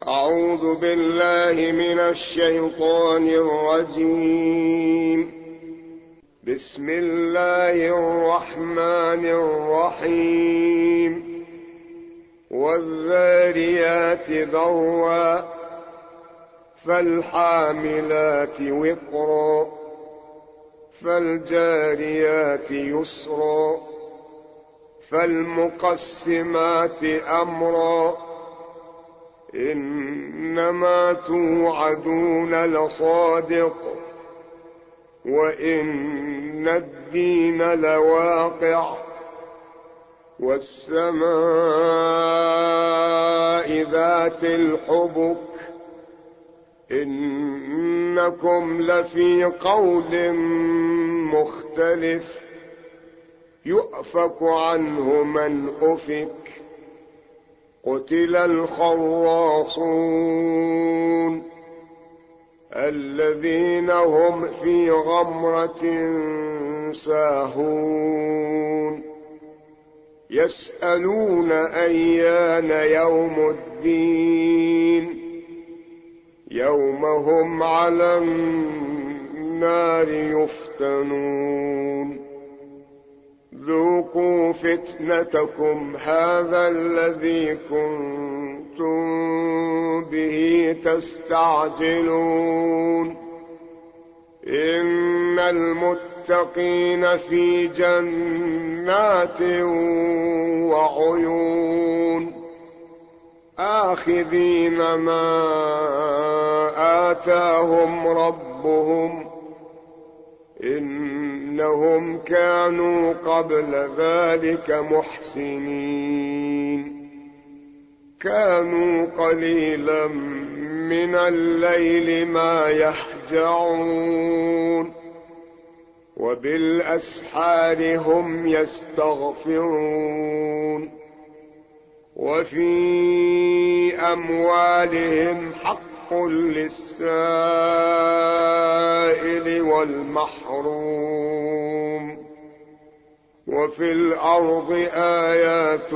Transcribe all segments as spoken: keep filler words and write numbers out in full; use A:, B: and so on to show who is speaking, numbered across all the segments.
A: أعوذ بالله من الشيطان الرجيم. بسم الله الرحمن الرحيم. والذاريات ذروا فالحاملات وقرا فالجاريات يسرا فالمقسمات أمرا إنما توعدون لصادق وإن الدين لواقع والسماء ذات الحبك إنكم لفي قول مختلف يؤفك عنه من أفك قتل الخراصون الذين هم في غمرة ساهون يسألون أيان يوم الدين يوم هم على النار يفتنون ذوقوا فتنتكم هذا الذي كنتم به تستعجلون إن المتقين في جنات وعيون آخذين ما آتاهم ربهم إنهم كانوا قبل ذلك محسنين كانوا قليلا من الليل ما يهجعون وبالأسحار هم يستغفرون وفي أموالهم حق للسائل والمحروم وفي الأرض آيات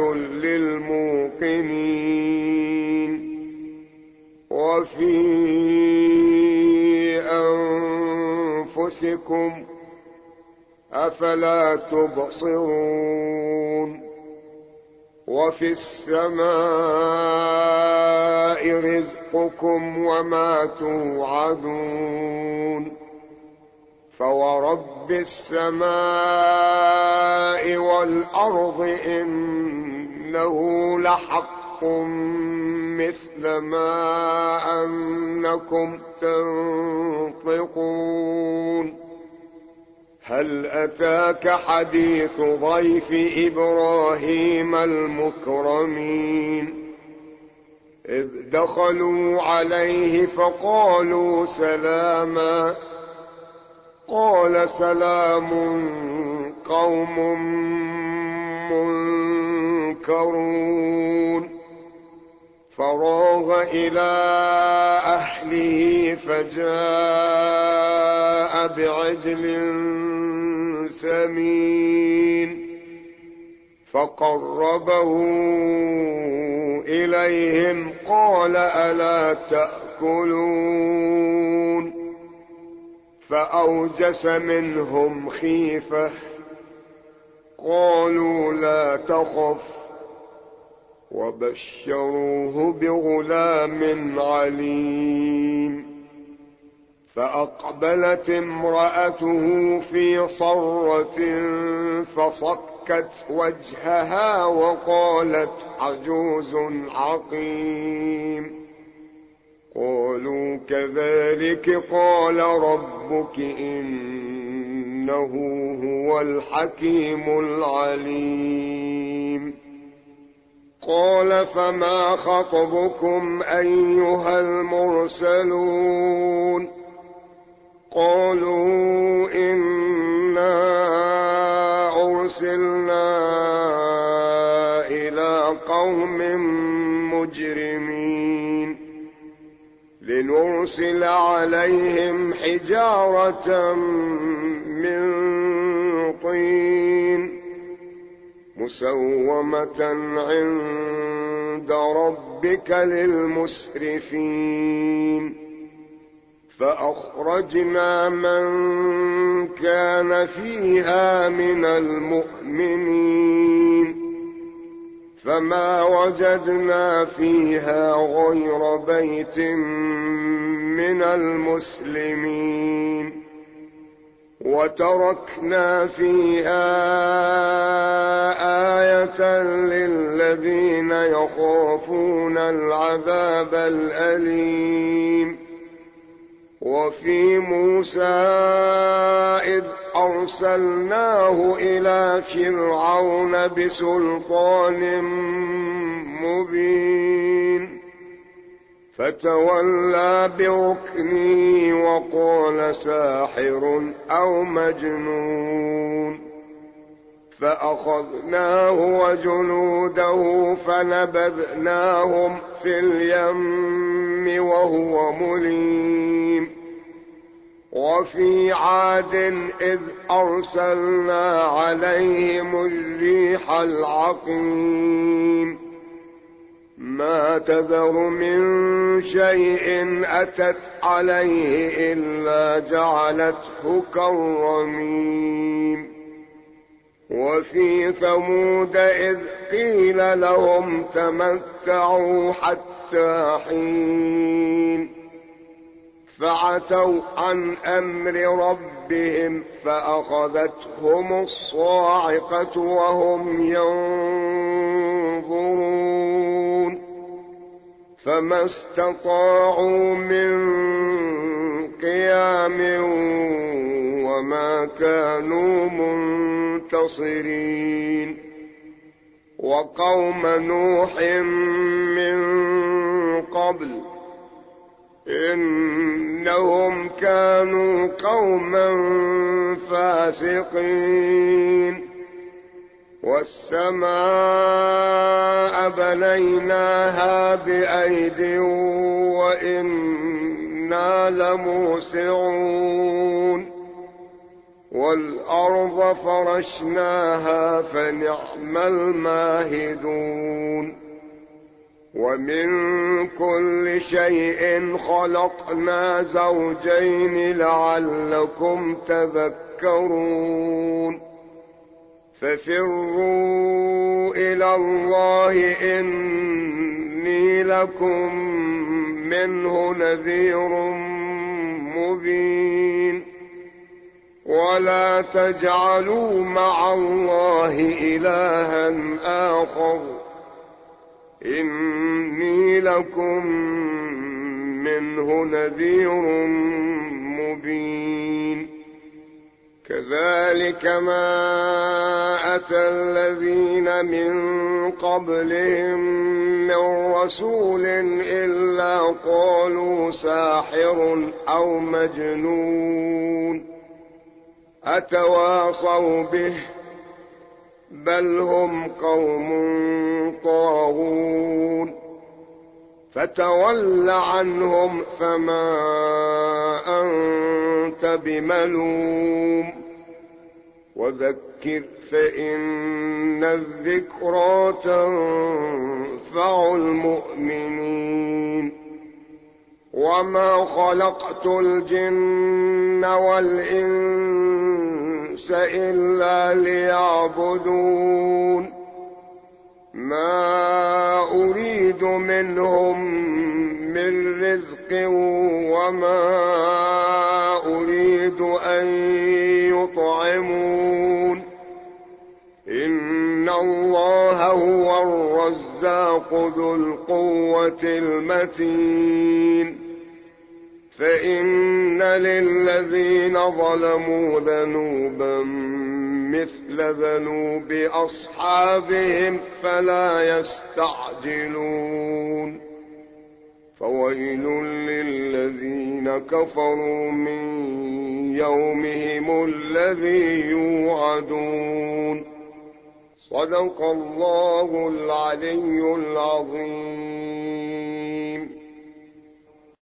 A: للموقنين وفي أنفسكم أفلا تبصرون وفي السماء رزقكم وما توعدون فورب السماء والأرض إنه لحق مثل ما أنكم تنطقون هل أتاك حديث ضيف إبراهيم المكرمين إذ دخلوا عليه فقالوا سلاما قال سلام قوم منكرون فراغ إلى أهله فجاء بعجل سمين فقربه إليهم قال ألا تأكلون فأوجس منهم خيفة قالوا لا تخف وبشروه بغلام عليم فأقبلت امرأته في صرة فصكت وجهها وقالت عجوز عقيم قالوا كذلك قال ربك إنه هو الحكيم العليم قال فما خطبكم أيها المرسلون قالوا إنا أرسلنا إلى قوم مجرمين لنرسل عليهم حجارة من طين مسومة عند عند ربك للمسرفين فأخرجنا من كان فيها من المؤمنين فما وجدنا فيها غير بيت من المسلمين وتركنا فيها آية للذين يخافون العذاب الأليم وفي موسى إذ أرسلناه إلى فرعون بسلطان مبين فتولى بركنه وقال ساحر أو مجنون فأخذناه وجنوده فنبذناهم في اليم وهو مليم وفي عاد إذ أرسلنا عليهم الريح العقيم ما تذر من شيء أتت عليه إلا جعلته كالرميم وفي ثمود إذ قيل لهم تمتعوا حتى حين فعتوا عن أمر ربهم فأخذتهم الصاعقة وهم ينظرون فما استطاعوا من قيام وما كانوا منتصرين وقوم نوح من قبل إنهم كانوا قوما فاسقين والسماء بنيناها بأيد وإنا لموسعون والأرض فرشناها فنعم الماهدون ومن كل شيء خلقنا زوجين لعلكم تذكرون ففروا إلى الله إني لكم منه نذير مبين ولا تجعلوا مع الله إلها آخر إني لكم منه نذير مبين كذلك ما أتى الذين من قبلهم من رسول إلا قالوا ساحر أو مجنون أتواصوا به بل هم قوم طاغون فتول عنهم فما أنت بملوم وذكر فإن الذكرى تنفع المؤمنين وما خلقت الجن والإنس إلا ليعبدون ما أريد منهم من رزق وما أريد أن يطعمون إن الله هو الرزاق ذو القوة المتين فإن للذين ظلموا ذنوبا مثل ذنوب أصحابهم فلا يستعجلون فويل للذين كفروا من يومهم الذي يوعدون صدق الله العلي العظيم.